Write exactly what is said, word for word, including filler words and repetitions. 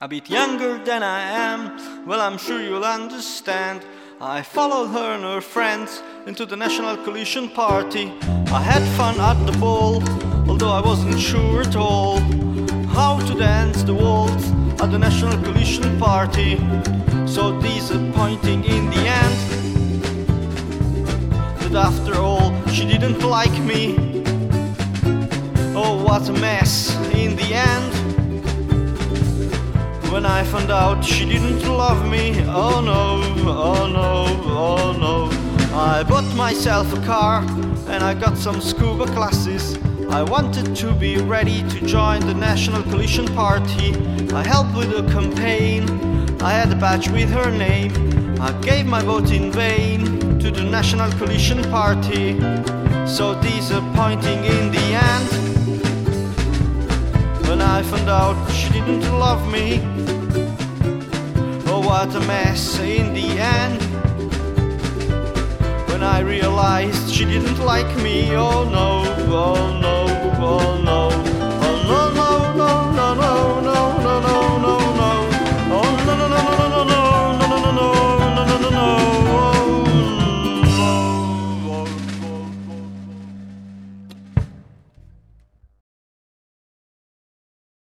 A bit younger than I am, well, I'm sure you'll understand. I followed her and her friends into the National Coalition Party. I had fun at the ball, although I wasn't sure at all how to dance the waltz at the National Coalition Party. So disappointing in the end, that after all she didn't like me. Oh, what a mess in the end, when I found out she didn't love me. Oh no, oh no, oh no. I bought myself a car and I got some scuba classes. I wanted to be ready to join the National Coalition Party. I helped with the campaign, I had a badge with her name. I gave my vote in vain to the National Coalition Party. So disappointing in the end, when I found out she didn't love me. Oh, what a mess in the end, when I realized she didn't like me. Oh no, oh no.